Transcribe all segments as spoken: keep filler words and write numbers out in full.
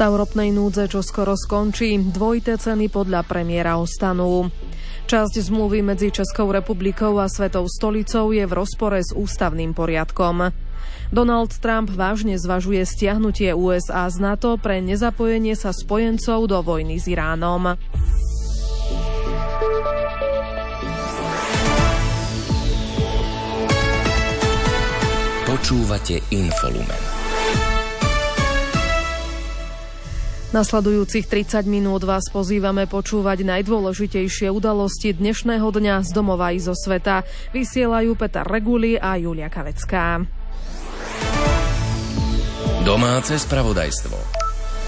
Stav ropnej núdze čoskoro skončí, dvojité ceny podľa premiéra ostanú. Časť zmluvy medzi Českou republikou a Svetou stolicou je v rozpore s ústavným poriadkom. Donald Trump vážne zvažuje stiahnutie ú es á z NATO pre nezapojenie sa spojencov do vojny s Iránom. Počúvate Infolumen. Nasledujúcich tridsať minút vás pozývame počúvať najdôležitejšie udalosti dnešného dňa z domova i zo sveta. Vysielajú Peter Reguli a Julia Kavecká. Domáce spravodajstvo.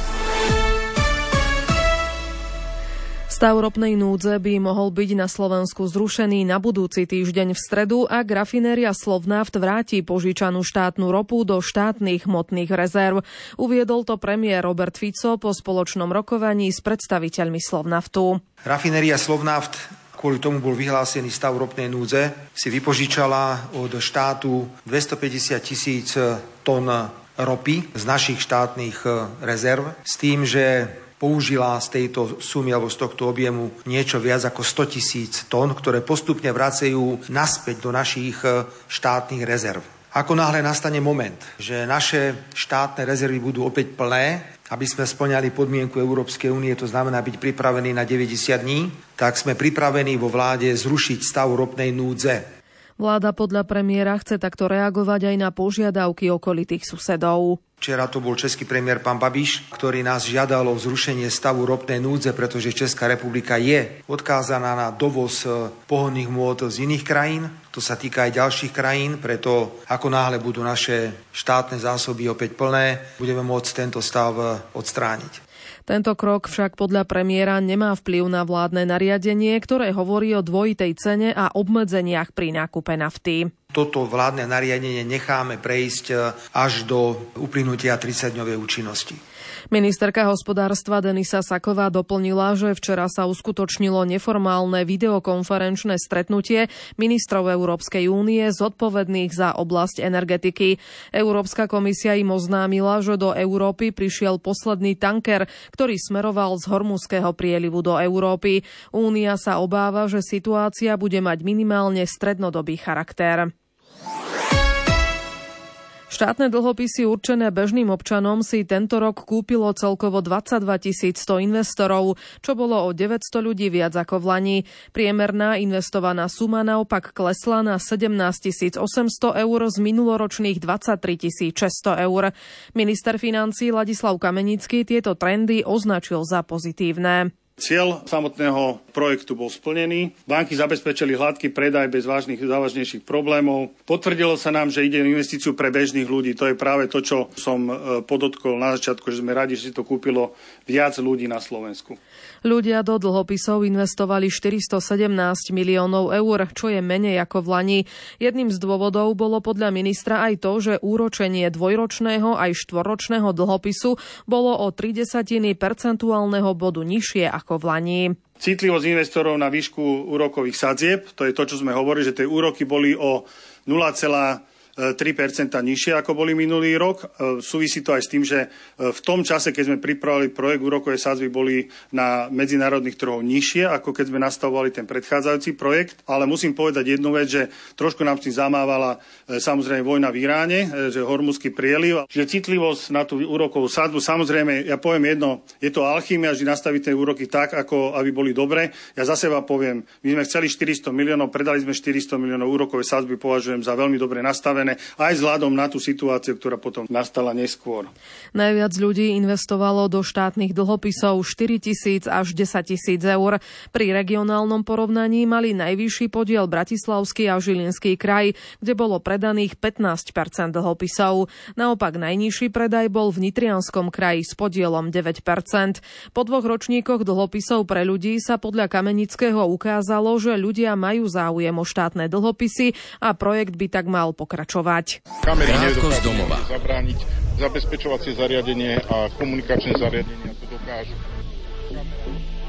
Stav ropnej núdze by mohol byť na Slovensku zrušený na budúci týždeň v stredu, ak rafinéria Slovnaft vráti požičanú štátnu ropu do štátnych hmotných rezerv. Uviedol to premiér Robert Fico po spoločnom rokovaní s predstaviteľmi Slovnaftu. Rafinéria Slovnaft, kvôli tomu bol vyhlásený stav ropnej núdze, si vypožičala od štátu dvestopäťdesiat tisíc tón ropy z našich štátnych rezerv s tým, že použila z tejto sumy alebo z tohto objemu niečo viac ako sto tisíc tón, ktoré postupne vracajú naspäť do našich štátnych rezerv. Ako náhle nastane moment, že naše štátne rezervy budú opäť plné, aby sme spĺňali podmienku Európskej únie, to znamená byť pripravení na deväťdesiat dní, tak sme pripravení vo vláde zrušiť stav ropnej núdze. Vláda podľa premiéra chce takto reagovať aj na požiadavky okolitých susedov. Včera to bol český premiér pán Babiš, ktorý nás žiadal o zrušenie stavu ropnej núdze, pretože Česká republika je odkázaná na dovoz pohonných hmôt z iných krajín. To sa týka aj ďalších krajín, preto ako náhle budú naše štátne zásoby opäť plné, budeme môcť tento stav odstrániť. Tento krok však podľa premiéra nemá vplyv na vládne nariadenie, ktoré hovorí o dvojitej cene a obmedzeniach pri nákupe nafty. Toto vládne nariadenie necháme prejsť až do uplynutia tridsaťdňovej účinnosti. Ministerka hospodárstva Denisa Saková doplnila, že včera sa uskutočnilo neformálne videokonferenčné stretnutie ministrov Európskej únie zodpovedných za oblasť energetiky. Európska komisia im oznámila, že do Európy prišiel posledný tanker, ktorý smeroval z Hormuzského prielivu do Európy. Únia sa obáva, že situácia bude mať minimálne strednodobý charakter. Štátne dlhopisy určené bežným občanom si tento rok kúpilo celkovo dvadsaťdva tisíc sto investorov, čo bolo o deväťsto ľudí viac ako v lani. Priemerná investovaná suma naopak klesla na sedemnásť tisíc osemsto eur z minuloročných dvadsaťtri tisíc šesťsto eur. Minister financií Ladislav Kamenický tieto trendy označil za pozitívne. Cieľ samotného projektu bol splnený. Banky zabezpečili hladký predaj bez vážnych závažnejších problémov. Potvrdilo sa nám, že ide o investíciu pre bežných ľudí. To je práve to, čo som podotkol na začiatku, že sme radi, že si to kúpilo viac ľudí na Slovensku. Ľudia do dlhopisov investovali štyristosedemnásť miliónov eur, čo je menej ako v lani. Jedným z dôvodov bolo podľa ministra aj to, že úročenie dvojročného aj štvorročného dlhopisu bolo o tri desatiny percentuálneho bodu nižšie ako v lani. Citlivosť investorov na výšku úrokových sadzieb, to je to, čo sme hovorili, že tie úroky boli o nula celá tri percentá nižšie, ako boli minulý rok. Súvisí to aj s tým, že v tom čase, keď sme pripravili projekt, úrokové sadzby boli na medzinárodných trhoch nižšie, ako keď sme nastavovali ten predchádzajúci projekt. Ale musím povedať jednu vec, že trošku nám s tým zamávala samozrejme vojna v Iráne, že Hormuzský prieliv. Čiže citlivosť na tú úrokovú sadzbu, samozrejme, ja poviem jedno, je to alchymia, že nastaviť tie úroky tak, ako aby boli dobré. Ja za seba poviem, my sme chceli štyristo miliónov, predali sme štyristo miliónov, úrokové sadzby považujem za veľmi dobre nastavené, aj vzhľadom na tú situáciu, ktorá potom nastala neskôr. Najviac ľudí investovalo do štátnych dlhopisov štyritisíc až desaťtisíc eur. Pri regionálnom porovnaní mali najvyšší podiel Bratislavský a Žilinský kraj, kde bolo predaných pätnásť percent dlhopisov. Naopak najnižší predaj bol v Nitrianskom kraji s podielom deväť percent. Po dvoch ročníkoch dlhopisov pre ľudí sa podľa Kamenického ukázalo, že ľudia majú záujem o štátne dlhopisy a projekt by tak mal pokračovať. Kamery Krátko z domova. Zabrániť zabezpečovacie zariadenie a komunikačné zariadenia to dokážu.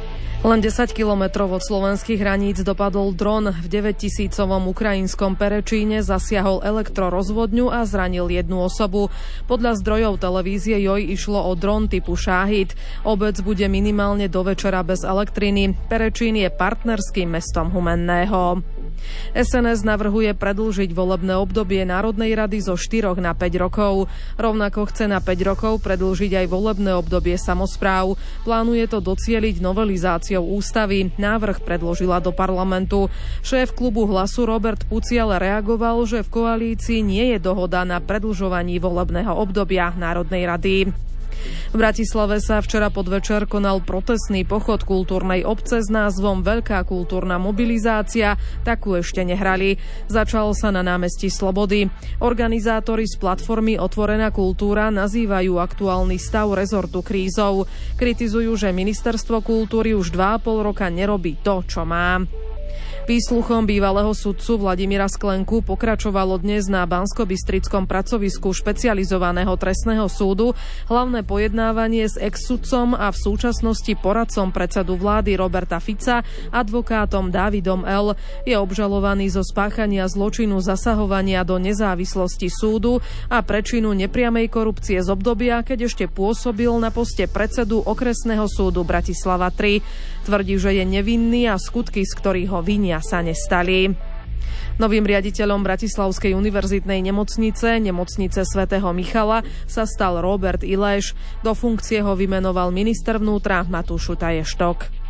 Len desať kilometrov od slovenských hraníc dopadol dron. V deväťtisícovom ukrajinskom Perečíne zasiahol elektrorozvodňu a zranil jednu osobu. Podľa zdrojov televízie Joj išlo o dron typu Šáhid. Obec bude minimálne do večera bez elektriny. Perečín je partnerským mestom Humenného. es en es navrhuje predĺžiť volebné obdobie Národnej rady zo štyroch na päť rokov. Rovnako chce na päť rokov predĺžiť aj volebné obdobie samospráv. Plánuje to docieliť novelizáciou ústavy. Návrh predložila do parlamentu. Šéf klubu Hlasu Robert Puci ale reagoval, že v koalícii nie je dohoda na predĺžovaní volebného obdobia Národnej rady. V Bratislave sa včera podvečer konal protestný pochod kultúrnej obce s názvom Veľká kultúrna mobilizácia. Takú ešte nehrali. Začal sa na námestí Slobody. Organizátori z platformy Otvorená kultúra nazývajú aktuálny stav rezortu krízou. Kritizujú, že ministerstvo kultúry už dva a pol roka nerobí to, čo má. Výsluchom bývalého sudcu Vladimíra Sklenku pokračovalo dnes na banskobystrickom pracovisku špecializovaného trestného súdu. Hlavné pojednávanie s ex-sudcom a v súčasnosti poradcom predsedu vlády Roberta Fica, advokátom Dávidom L. je obžalovaný zo spáchania zločinu zasahovania do nezávislosti súdu a prečinu nepriamej korupcie z obdobia, keď ešte pôsobil na poste predsedu okresného súdu Bratislava tri. Tvrdí, že je nevinný a skutky, z ktorých ho vinia, sa nestali. Novým riaditeľom Bratislavskej univerzitnej nemocnice, nemocnice svätého Michala, sa stal Robert Ileš. Do funkcie ho vymenoval minister vnútra Matúš Šutaj-Štok.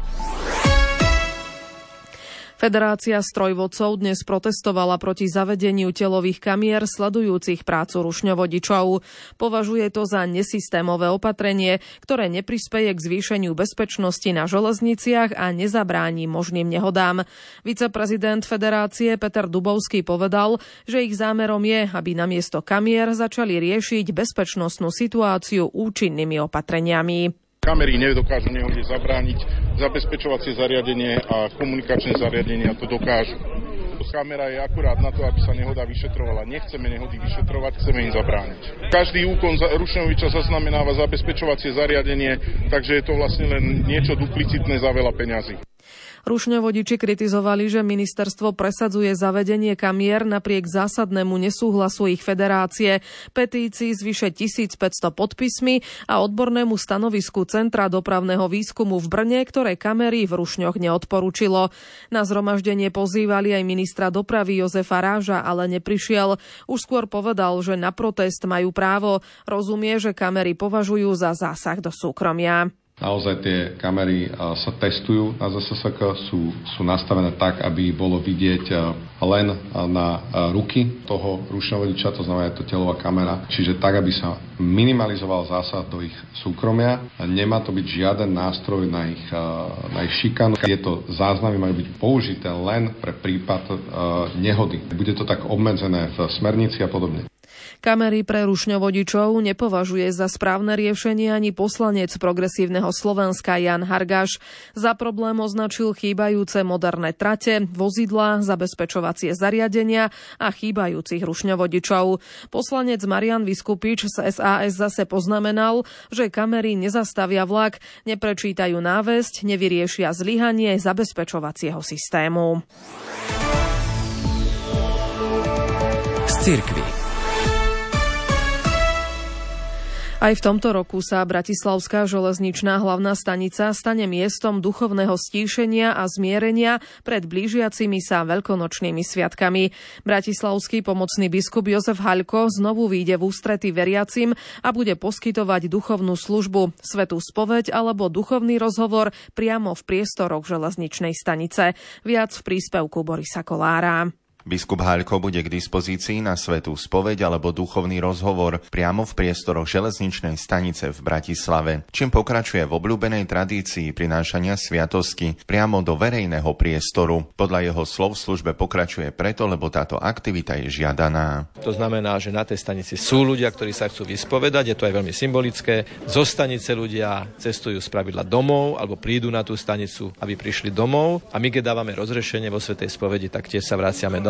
Federácia strojvodcov dnes protestovala proti zavedeniu telových kamier sledujúcich prácu rušňovodičov. Považuje to za nesystémové opatrenie, ktoré neprispeje k zvýšeniu bezpečnosti na železniciach a nezabráni možným nehodám. Viceprezident Federácie Peter Dubovský povedal, že ich zámerom je, aby namiesto kamier začali riešiť bezpečnostnú situáciu účinnými opatreniami. Kamery nedokážu nehode zabrániť, zabezpečovacie zariadenie a komunikačné zariadenia to dokážu. Kamera je akurát na to, aby sa nehoda vyšetrovala. Nechceme nehody vyšetrovať, chceme im zabrániť. Každý úkon rušňoviča zaznamenáva zabezpečovacie zariadenie, takže je to vlastne len niečo duplicitné za veľa peňazí. Rušňovodiči kritizovali, že ministerstvo presadzuje zavedenie kamier napriek zásadnému nesúhlasu ich federácie, petícii s vyše tisícpäťsto podpismi a odbornému stanovisku Centra dopravného výskumu v Brne, ktoré kamery v Rušňoch neodporúčilo. Na zhromaždenie pozývali aj ministra dopravy Jozefa Ráža, ale neprišiel. Už skôr povedal, že na protest majú právo. Rozumie, že kamery považujú za zásah do súkromia. Naozaj tie kamery sa testujú na zet es es ká, sú, sú nastavené tak, aby bolo vidieť len na ruky toho rušňovodiča, to znamená, je to telová kamera, čiže tak, aby sa minimalizoval zásah do ich súkromia. Nemá to byť žiaden nástroj na ich, na ich šikanu. Tieto záznamy majú byť použité len pre prípad nehody. Bude to tak obmedzené v smernici a podobne. Kamery pre rušňovodičov nepovažuje za správne riešenie ani poslanec Progresívneho Slovenska Jan Hargáš. Za problém označil chýbajúce moderné trate, vozidlá, zabezpečovacie zariadenia a chýbajúcich rušňovodičov. Poslanec Marian Vyskupič z es a es zase poznamenal, že kamery nezastavia vlak, neprečítajú návesť, nevyriešia zlyhanie zabezpečovacieho systému. Z cirkvi. Aj v tomto roku sa Bratislavská železničná hlavná stanica stane miestom duchovného stíšenia a zmierenia pred blížiacimi sa veľkonočnými sviatkami. Bratislavský pomocný biskup Jozef Haľko znovu vyjde v ústrety veriacim a bude poskytovať duchovnú službu, svätú spoveď alebo duchovný rozhovor priamo v priestoroch železničnej stanice. Viac v príspevku Borisa Kolára. Biskup Haľko bude k dispozícii na svätú spoveď alebo duchovný rozhovor priamo v priestoroch železničnej stanice v Bratislave, čím pokračuje v obľúbenej tradícii prinášania sviatosti priamo do verejného priestoru. Podľa jeho slov v službe pokračuje preto, lebo táto aktivita je žiadaná. To znamená, že na tej stanici sú ľudia, ktorí sa chcú vyspovedať, je to aj veľmi symbolické. Zo stanice ľudia cestujú spravidla domov alebo prídu na tú stanicu, aby prišli domov, a my keď dávame rozrešenie vo svätej spovedi, tak tiež sa vraciame domov.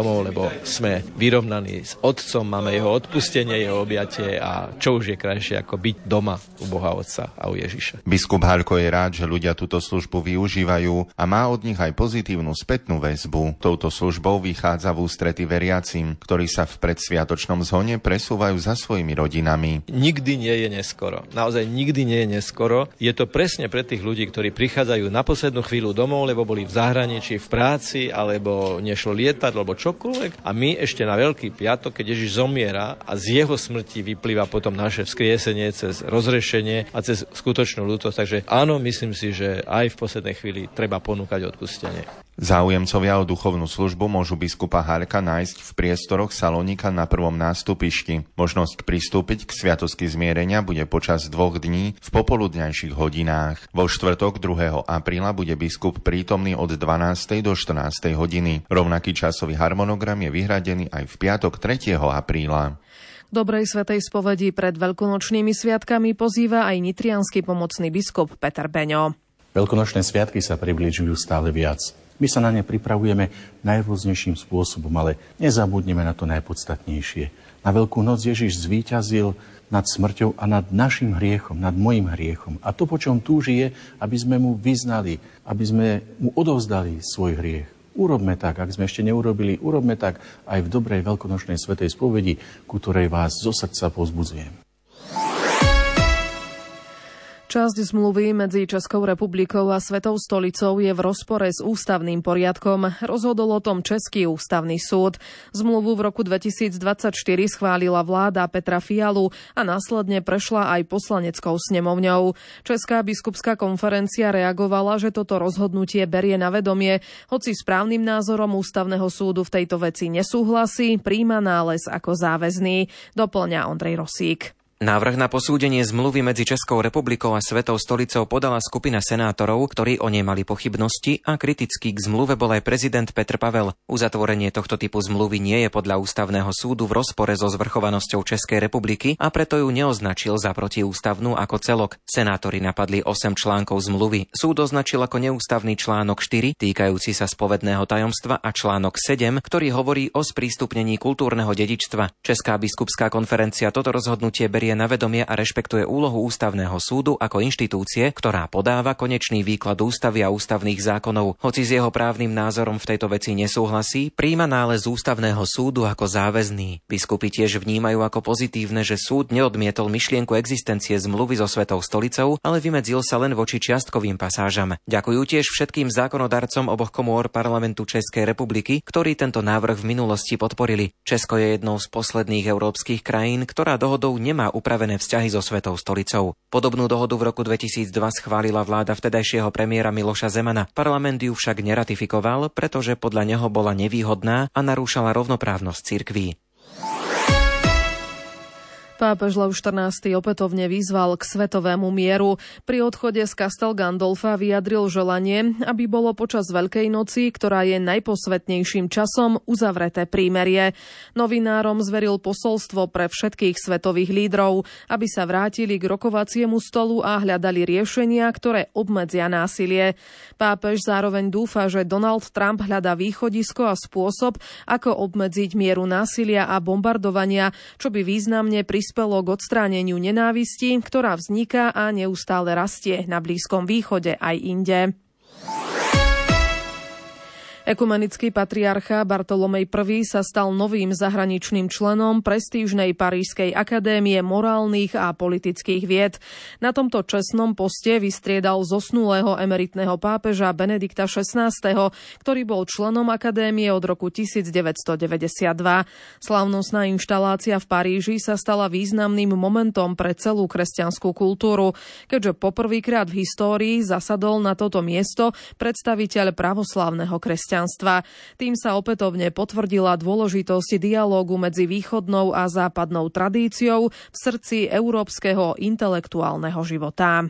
domov, lebo sme vyrovnaní s Otcom, máme jeho odpustenie, jeho objatie a čo už je krajšie ako byť doma u Boha Otca a u Ježiša. Biskup Haľko je rád, že ľudia túto službu využívajú a má od nich aj pozitívnu spätnú väzbu. Touto službou vychádza v ústrety veriacim, ktorí sa v predsviatočnom zhone presúvajú za svojimi rodinami. Nikdy nie je neskoro. Naozaj nikdy nie je neskoro. Je to presne pre tých ľudí, ktorí prichádzajú na poslednú chvíľu domov, lebo boli v zahraničí, v práci, alebo nešlo lietať, alebo čokoľvek. A my ešte na Veľký piatok, keď Ježiš zomiera a z jeho smrti vyplýva potom naše vzkriesenie cez rozrešenie a cez skutočnú ľútosť. Takže áno, myslím si, že aj v poslednej chvíli treba ponúkať odpustenie. Záujemcovia o duchovnú službu môžu biskupa Haľka nájsť v priestoroch Salónika na prvom nástupišti. Možnosť pristúpiť k sviatosti zmierenia bude počas dvoch dní v popoludňajších hodinách. Vo štvrtok druhého apríla bude biskup prítomný od dvanástej do štrnástej hodiny. Rovnaký časový harmonogram je vyhradený aj v piatok tretieho apríla. Dobrej svätej spovedi pred veľkonočnými sviatkami pozýva aj nitriansky pomocný biskup Peter Beňo. Veľkonočné sviatky sa približujú stále viac. My sa na ne pripravujeme najrôznejším spôsobom, ale nezabudneme na to najpodstatnejšie. Na Veľkú noc Ježiš zvíťazil nad smrťou a nad našim hriechom, nad mojim hriechom. A to, po čom túži, je, aby sme mu vyznali, aby sme mu odovzdali svoj hriech. Urobme tak, ak sme ešte neurobili, urobme tak aj v dobrej veľkonočnej svätej spovedi, ku ktorej vás zo srdca povzbudzujem. Časť zmluvy medzi Českou republikou a Svetou stolicou je v rozpore s ústavným poriadkom. Rozhodol o tom Český ústavný súd. Zmluvu v roku dvetisícdvadsaťštyri schválila vláda Petra Fialu a následne prešla aj poslaneckou snemovňou. Česká biskupská konferencia reagovala, že toto rozhodnutie berie na vedomie, hoci správnym názorom ústavného súdu v tejto veci nesúhlasí, prijíma nález ako záväzný, doplňa Ondrej Rosík. Návrh na posúdenie zmluvy medzi Českou republikou a Svetou stolicou podala skupina senátorov, ktorí o nej mali pochybnosti, a kritický k zmluve bol aj prezident Petr Pavel. Uzatvorenie tohto typu zmluvy nie je podľa ústavného súdu v rozpore so zvrchovanosťou Českej republiky a preto ju neoznačil za protiústavnú ako celok. Senátori napadli osem článkov zmluvy. Súd označil ako neústavný článok štyri, týkajúci sa spovedného tajomstva, a článok sedem, ktorý hovorí o sprístupnení kultúrneho dedičstva. Česká biskupská konferencia toto rozhodnutie berie na vedomie a rešpektuje úlohu ústavného súdu ako inštitúcie, ktorá podáva konečný výklad ústavy a ústavných zákonov. Hoci s jeho právnym názorom v tejto veci nesúhlasí, prijíma nález ústavného súdu ako záväzný. Biskupy tiež vnímajú ako pozitívne, že súd neodmietol myšlienku existencie zmluvy so Svetou stolicou, ale vymedzil sa len voči čiastkovým pasážam. Ďakujú tiež všetkým zákonodarcom oboch komôr parlamentu Českej republiky, ktorí tento návrh v minulosti podporili. Česko je jednou z posledných európskych krajín, ktorá dohodou nemá upravené vzťahy so Svetou stolicou. Podobnú dohodu v roku dvetisícdva schválila vláda vtedajšieho premiéra Miloša Zemana. Parlament ju však neratifikoval, pretože podľa neho bola nevýhodná a narúšala rovnoprávnosť cirkví. Pápež Lev štrnásty opätovne vyzval k svetovému mieru. Pri odchode z Castel Gandolfa vyjadril želanie, aby bolo počas Veľkej noci, ktorá je najposvetnejším časom, uzavreté prímerie. Novinárom zveril posolstvo pre všetkých svetových lídrov, aby sa vrátili k rokovaciemu stolu a hľadali riešenia, ktoré obmedzia násilie. Pápež zároveň dúfa, že Donald Trump hľadá východisko a spôsob, ako obmedziť mieru násilia a bombardovania, čo by významne prispelo prispelo k odstráneniu nenávisti, ktorá vzniká a neustále rastie na Blízkom východe aj inde. Ekumenický patriarcha Bartolomej I. sa stal novým zahraničným členom prestížnej Parížskej akadémie morálnych a politických vied. Na tomto čestnom poste vystriedal zosnulého emeritného pápeža Benedikta šestnásteho, ktorý bol členom akadémie od roku devätnásťstodeväťdesiatdva. Slávnostná inštalácia v Paríži sa stala významným momentom pre celú kresťanskú kultúru, keďže poprvýkrát v histórii zasadol na toto miesto predstaviteľ pravoslávneho kresťanstva. Tým sa opätovne potvrdila dôležitosť dialógu medzi východnou a západnou tradíciou v srdci európskeho intelektuálneho života.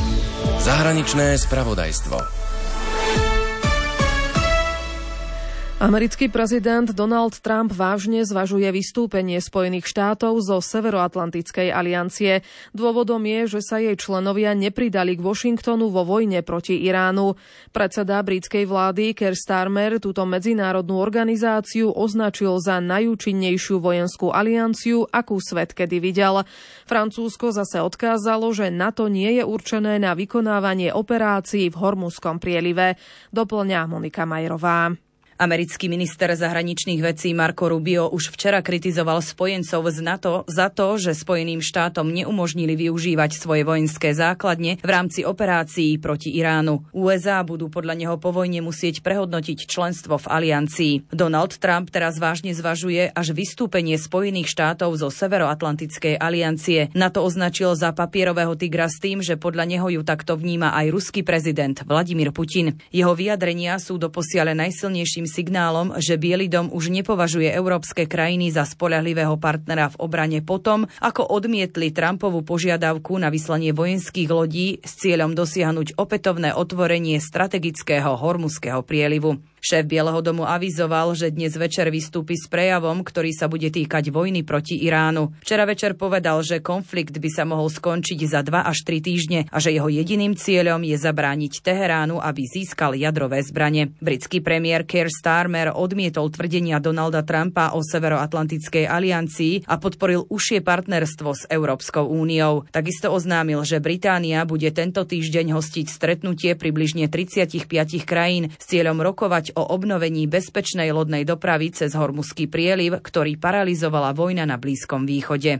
Zahraničné spravodajstvo. Americký prezident Donald Trump vážne zvažuje vystúpenie Spojených štátov zo Severoatlantickej aliancie. Dôvodom je, že sa jej členovia nepridali k Washingtonu vo vojne proti Iránu. Predseda britskej vlády Keir Starmer túto medzinárodnú organizáciu označil za najúčinnejšiu vojenskú alianciu, akú svet kedy videl. Francúzsko zase odkázalo, že NATO nie je určené na vykonávanie operácií v Hormuzskom prielive. Doplňa Monika Majerová. Americký minister zahraničných vecí Marco Rubio už včera kritizoval spojencov z NATO za to, že Spojeným štátom neumožnili využívať svoje vojenské základne v rámci operácií proti Iránu. ú es á budú podľa neho po vojne musieť prehodnotiť členstvo v aliancii. Donald Trump teraz vážne zvažuje až vystúpenie Spojených štátov zo Severoatlantickej aliancie. NATO označil za papierového tigra s tým, že podľa neho ju takto vníma aj ruský prezident Vladimír Putin. Jeho vyjadrenia sú doposiaľ najsilnejším signálom, že Biely dom už nepovažuje európske krajiny za spoľahlivého partnera v obrane potom, ako odmietli Trumpovú požiadavku na vyslanie vojenských lodí s cieľom dosiahnuť opätovné otvorenie strategického Hormuzského prielivu. Šéf Bieleho domu avizoval, že dnes večer vystúpi s prejavom, ktorý sa bude týkať vojny proti Iránu. Včera večer povedal, že konflikt by sa mohol skončiť za dva až tri týždne a že jeho jediným cieľom je zabrániť Teheránu, aby získal jadrové zbrane. Britský premiér Keir Starmer odmietol tvrdenia Donalda Trumpa o Severoatlantickej aliancii a podporil užšie partnerstvo s Európskou úniou. Takisto oznámil, že Británia bude tento týždeň hostiť stretnutie približne tridsaťpäť krajín s cieľom rokovať o obnovení bezpečnej lodnej dopravy cez Hormuzský prieliv, ktorý paralyzovala vojna na Blízkom východe.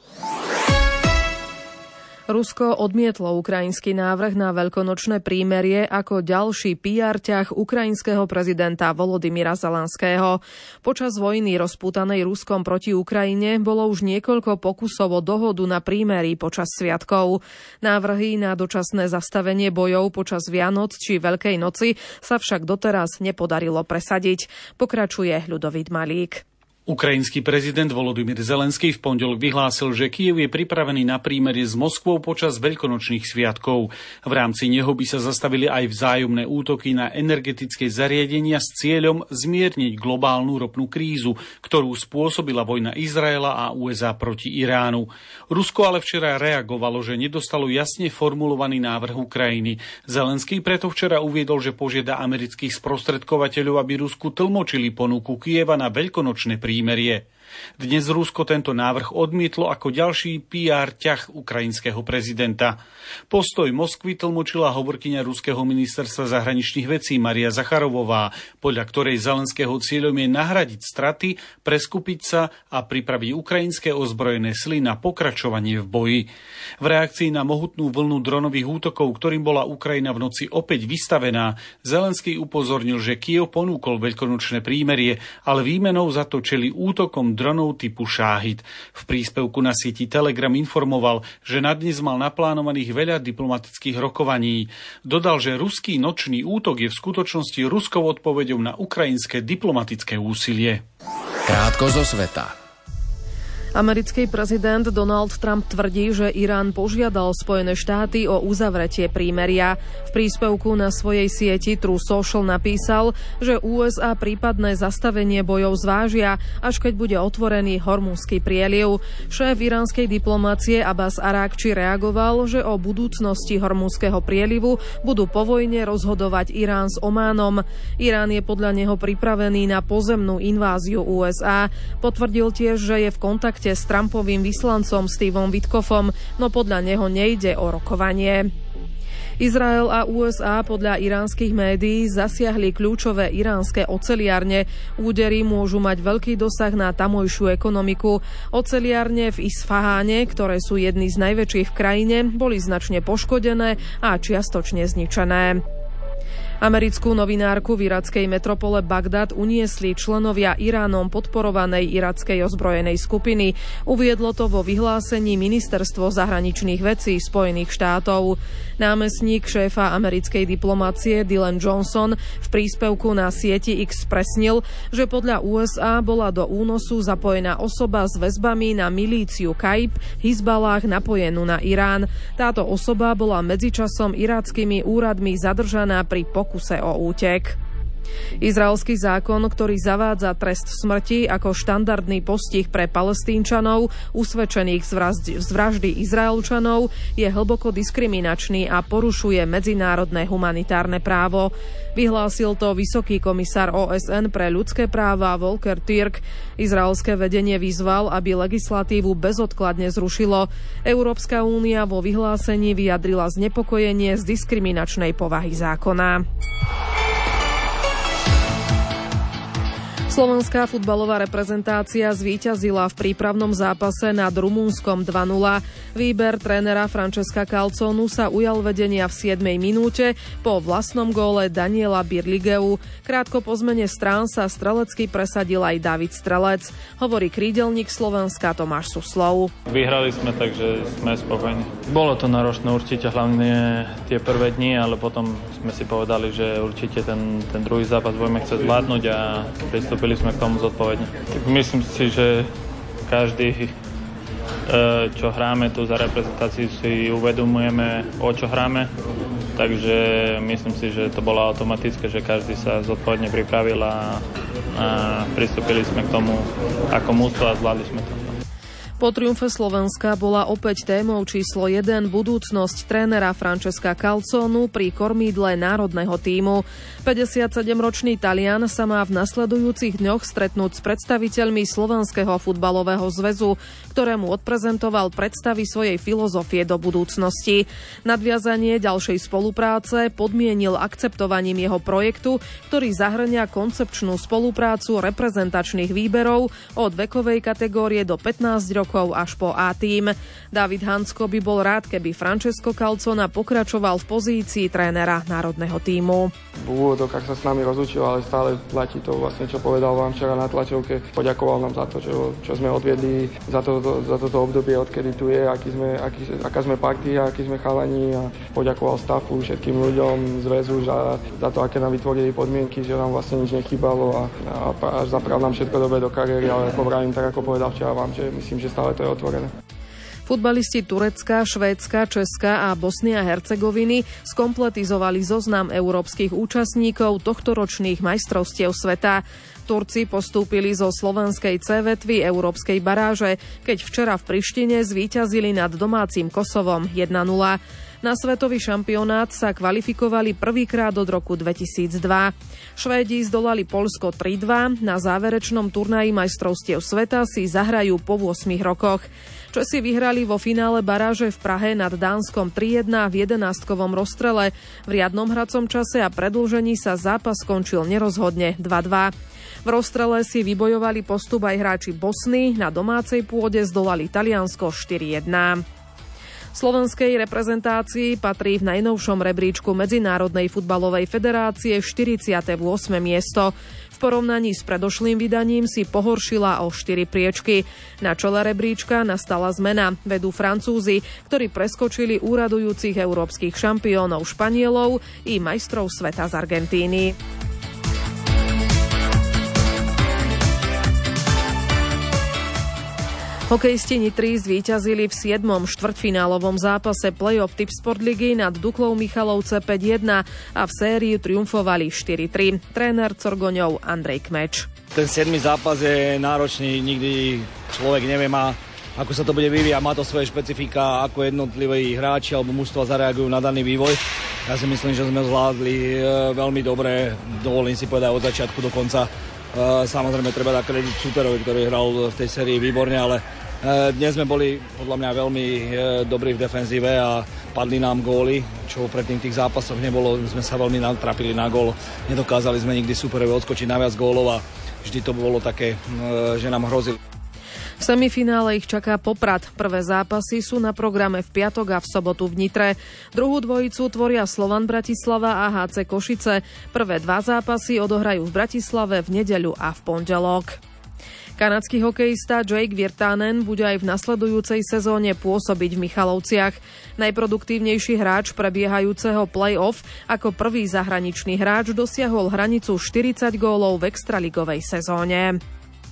Rusko odmietlo ukrajinský návrh na veľkonočné prímerie ako ďalší pé er ťah ukrajinského prezidenta Volodymyra Zelenského. Počas vojny rozpútanej Ruskom proti Ukrajine bolo už niekoľko pokusov o dohodu na prímerí počas sviatkov. Návrhy na dočasné zastavenie bojov počas Vianoc či Veľkej noci sa však doteraz nepodarilo presadiť. Pokračuje Ľudovít Malík. Ukrajinský prezident Volodymyr Zelenský v pondelok vyhlásil, že Kyjev je pripravený na prímerie s Moskvou počas veľkonočných sviatkov. V rámci neho by sa zastavili aj vzájomné útoky na energetické zariadenia s cieľom zmierniť globálnu ropnú krízu, ktorú spôsobila vojna Izraela a ú es á proti Iránu. Rusko ale včera reagovalo, že nedostalo jasne formulovaný návrh Ukrajiny. Zelenský preto včera uviedol, že požiada amerických sprostredkovateľov, aby Rusku tlmočili ponuku Kyjeva na veľkonočné prímerie. Prímerie. Dnes Rusko tento návrh odmietlo ako ďalší pé er ťah ukrajinského prezidenta. Postoj Moskvy tlmočila hovorkyňa ruského ministerstva zahraničných vecí Maria Zacharovová, podľa ktorej Zelenského cieľom je nahradiť straty, preskupiť sa a pripraviť ukrajinské ozbrojené sily na pokračovanie v boji. V reakcii na mohutnú vlnu dronových útokov, ktorým bola Ukrajina v noci opäť vystavená, Zelenský upozornil, že Kyjev ponúkol veľkonočné prímerie, ale výmenou za to čeli útokom dronov typu Šáhid. V príspevku na sieti Telegram informoval, že na dnes mal naplánovaných veľa diplomatických rokovaní. Dodal, že ruský nočný útok je v skutočnosti ruskou odpoveďou na ukrajinské diplomatické úsilie. Krátko zo sveta. Americký prezident Donald Trump tvrdí, že Irán požiadal Spojené štáty o uzavretie prímeria. V príspevku na svojej sieti True Social napísal, že ú es á prípadné zastavenie bojov zvážia, až keď bude otvorený Hormuzský prieliv. Šéf iránskej diplomácie Abbas Arakči reagoval, že o budúcnosti Hormuzského prielivu budú po vojne rozhodovať Irán s Ománom. Irán je podľa neho pripravený na pozemnú inváziu ú es á. Potvrdil tiež, že je v kontakte s Trumpovým vyslancom Stevom Witkoffom, no podľa neho nejde o rokovanie. Izrael a ú es á podľa iránskych médií zasiahli kľúčové iránske oceliárne. Údery môžu mať veľký dosah na tamojšiu ekonomiku. Oceliárne v Isfaháne, ktoré sú jedny z najväčších v krajine, boli značne poškodené a čiastočne zničené. Americkú novinárku v irackej metropole Bagdad uniesli členovia Iránom podporovanej irackej ozbrojenej skupiny. Uviedlo to vo vyhlásení Ministerstvo zahraničných vecí Spojených štátov. Námestník šéfa americkej diplomácie Dylan Johnson v príspevku na sieti X presnil, že podľa ú es á bola do únosu zapojená osoba s väzbami na milíciu Kaib Hizballah napojenú na Irán. Táto osoba bola medzičasom irackými úradmi zadržaná pri pokuse o útek. Izraelský zákon, ktorý zavádza trest smrti ako štandardný postih pre Palestínčanov usvedčených z vraždy, z vraždy Izraelčanov, je hlboko diskriminačný a porušuje medzinárodné humanitárne právo. Vyhlásil to vysoký komisár ó es en pre ľudské práva Volker Türk. Izraelské vedenie vyzval, aby legislatívu bezodkladne zrušilo. Európska únia vo vyhlásení vyjadrila znepokojenie z diskriminačnej povahy zákona. Slovenská futbalová reprezentácia zvíťazila v prípravnom zápase nad Rumunskom dva nula. Výber trénera Francesca Calzonu sa ujal vedenia v siedmej minúte po vlastnom góle Daniela Birligeu. Krátko po zmene strán sa strelecky presadil aj David Strelec. Hovorí krídelník Slovenska Tomáš Suslov. Vyhrali sme, takže sme spokojní. Bolo to náročné určite, hlavne tie prvé dni, ale potom sme si povedali, že určite ten, ten druhý zápas budeme chcieť zvládnuť a pristúpili sme k tomu zodpovedne. Myslím si, že každý, čo hráme tu za reprezentáciu, si uvedomujeme, o čo hráme. Takže myslím si, že to bolo automatické, že každý sa zodpovedne pripravil a, a pristúpili sme k tomu ako mužstvo a zvládli sme to. Po triumfe Slovenska bola opäť témou číslo jeden budúcnosť trénera Francesca Calzonu pri kormidle národného tímu. päťdesiatsedemročný Talian sa má v nasledujúcich dňoch stretnúť s predstaviteľmi Slovenského futbalového zväzu, ktorému odprezentoval predstavy svojej filozofie do budúcnosti. Nadviazanie ďalšej spolupráce podmienil akceptovaním jeho projektu, ktorý zahŕňa koncepčnú spoluprácu reprezentačných výberov od vekovej kategórie do pätnásť rokov až po A-tím. David Hansko by bol rád, keby Francesco Calzona pokračoval v pozícii trénera národného tímu. V úvodokách sa s nami rozlúčil, ale stále platí to vlastne, čo povedal vám včera na tlačovke. Poďakoval nám za to, čo, čo sme odviedli za, to, to, za toto obdobie, odkedy tu je, aký sme, aký, aká sme partia, aký sme chalani, a poďakoval stafu, všetkým ľuďom, zväzu za, za to, aké nám vytvorili podmienky, že nám vlastne nič nechýbalo a, a, a zaprav nám všetko dobre do kariéry, ale povravím tak, ako povedal včera vám, že myslím, že stále to je otvorené. Futbalisti Turecka, Švédska, Česka a Bosny a Hercegoviny skompletizovali zoznam európskych účastníkov tohtoročných majstrovstiev sveta. Turci postúpili zo slovenskej C vetvy európskej baráže, keď včera v Prištine zvíťazili nad domácim Kosovom jeden nula. Na svetový šampionát sa kvalifikovali prvýkrát od roku dvetisícdva. Švédi zdolali Poľsko tri dva, na záverečnom turnaji majstrovstiev sveta si zahrajú po ôsmich rokoch. Česi vyhrali vo finále baráže v Prahe nad Dánskom tri jedna v jedenástkovom rozstrele. V riadnom hracom čase a predĺžení sa zápas skončil nerozhodne dva dva. V rozstrele si vybojovali postup aj hráči Bosny, na domácej pôde zdolali Taliansko štyri jedna. Slovenskej reprezentácii patrí v najnovšom rebríčku Medzinárodnej futbalovej federácie štyridsiate ôsme miesto. V porovnaní s predošlým vydaním si pohoršila o štyri priečky. Na čele rebríčka nastala zmena. Vedú Francúzi, ktorí preskočili úradujúcich európskych šampiónov Španielov i majstrov sveta z Argentíny. Hokejisti Nitry zvíťazili v siedmom štvrťfinálovom zápase play-off Tipsport ligy nad Duklou Michalovce päť jedna a v sérii triumfovali štyri tri. Tréner Corgoňov Andrej Kmeč. Ten siedmy zápas je náročný, nikdy človek nevie, má, ako sa to bude vyvíjať, má to svoje špecifika, ako jednotliví hráči alebo mužstva zareagujú na daný vývoj. Ja si myslím, že sme zvládli veľmi dobre, dovolím si povedať od začiatku do konca. Samozrejme, treba dať kredit súperovi, ktorý hral v tej sérii výborne, ale dnes sme boli podľa mňa veľmi dobrí v defenzíve a padli nám góly, čo predtým v tých zápasoch nebolo. Sme sa veľmi natrapili na gól. Nedokázali sme nikdy súperovi odskočiť na viac gólov a vždy to bolo také, že nám hrozili. V semifinále ich čaká Poprad. Prvé zápasy sú na programe v piatok a v sobotu v Nitre. Druhú dvojicu tvoria Slovan Bratislava a há cé Košice. Prvé dva zápasy odohrajú v Bratislave v nedeľu a v pondelok. Kanadský hokejista Jake Virtanen bude aj v nasledujúcej sezóne pôsobiť v Michalovciach. Najproduktívnejší hráč prebiehajúceho play-off ako prvý zahraničný hráč dosiahol hranicu štyridsať gólov v extraligovej sezóne.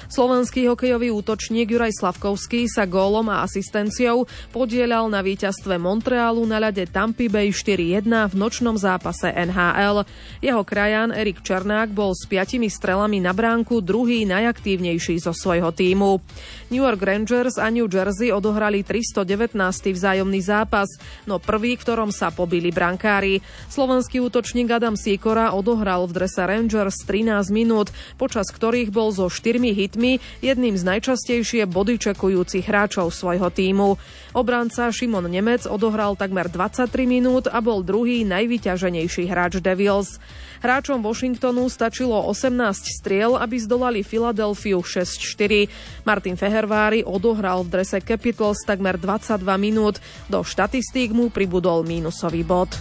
Slovenský hokejový útočník Juraj Slavkovský sa gólom a asistenciou podieľal na víťazstve Montrealu na ľade Tampa Bay štyri jedna v nočnom zápase en há el. Jeho krajan Erik Černák bol s piatimi strelami na bránku druhý najaktívnejší zo svojho tímu. New York Rangers a New Jersey odohrali tristodevätnásty vzájomný zápas, no prvý, v ktorom sa pobili brankári. Slovenský útočník Adam Sýkora odohral v drese Rangers trinásť minút, počas ktorých bol so štyrmi hitmi jedným z najčastejšie bodyčekujúcich hráčov svojho tímu. Obranca Šimon Nemec odohral takmer dvadsaťtri minút a bol druhý najvyťaženejší hráč Devils. Hráčom Washingtonu stačilo osemnásť striel, aby zdolali Filadelfiu šesť štyri. Martin Fehervári odohral v drese Capitals takmer dvadsaťdva minút. Do štatistík mu pribudol mínusový bod.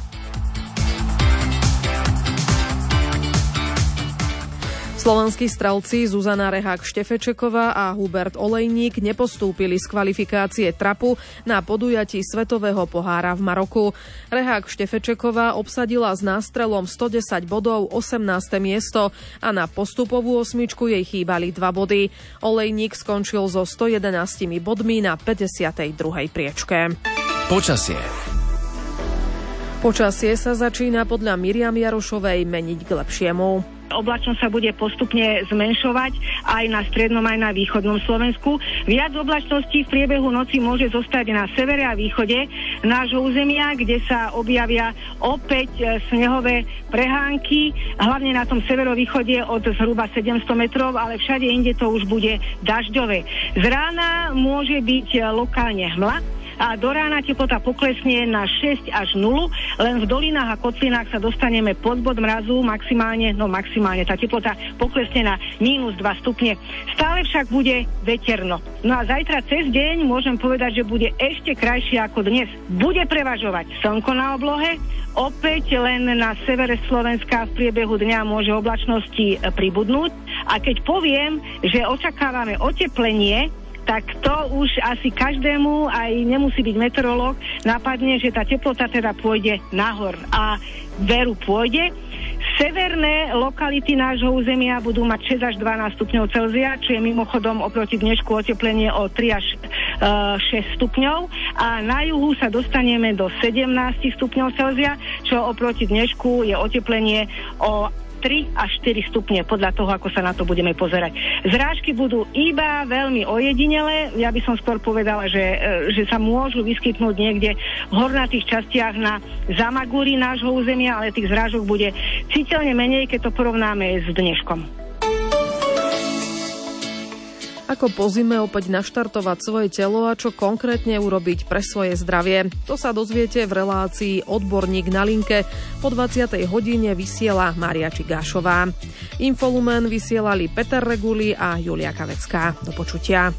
Slovenskí strelci Zuzana Rehák-Štefečeková a Hubert Olejník nepostúpili z kvalifikácie trapu na podujatí Svetového pohára v Maroku. Rehák-Štefečeková obsadila s nástrelom sto desať bodov osemnáste miesto a na postupovú osmičku jej chýbali dva body. Olejník skončil so sto jedenástimi bodmi na päťdesiatej druhej priečke. Počasie. Počasie sa začína podľa Miriam Jarošovej meniť k lepšiemu. Oblačnosť sa bude postupne zmenšovať aj na strednom, aj na východnom Slovensku. Viac oblačností v priebehu noci môže zostať na severe a východe nášho územia, kde sa objavia opäť snehové prehánky, hlavne na tom severovýchode od zhruba sedemsto metrov, ale všade inde to už bude dažďové. Z rána môže byť lokálne hmla a do rána teplota poklesne na šesť až nulu, len v dolinách a kotlinách sa dostaneme pod bod mrazu, maximálne, no maximálne, tá teplota poklesne na mínus dva stupne. Stále však bude veterno. No a zajtra cez deň môžem povedať, že bude ešte krajšie ako dnes. Bude prevažovať slnko na oblohe, opäť len na severe Slovenska v priebehu dňa môže oblačnosti pribudnúť. A keď poviem, že očakávame oteplenie, tak to už asi každému, aj nemusí byť meteorológ, napadne, že tá teplota teda pôjde nahor. A veru pôjde. Severné lokality nášho územia budú mať šesť až dvanásť stupňov Celzia, čo je mimochodom oproti dnešku oteplenie o tri až šesť stupňov. A na juhu sa dostaneme do sedemnásť stupňov Celzia, čo oproti dnešku je oteplenie o tri až štyri stupne, podľa toho, ako sa na to budeme pozerať. Zrážky budú iba veľmi ojedinelé. Ja by som skôr povedala, že, že sa môžu vyskytnúť niekde v hornatých častiach na Zamagúri nášho územia, ale tých zrážok bude citeľne menej, keď to porovnáme s dneškom. Ako po zime opäť naštartovať svoje telo a čo konkrétne urobiť pre svoje zdravie. To sa dozviete v relácii Odborník na linke. Po dvadsiatej hodine vysiela Mária Čigášová. Infolumen vysielali Peter Reguli a Julia Kavecká. Do počutia.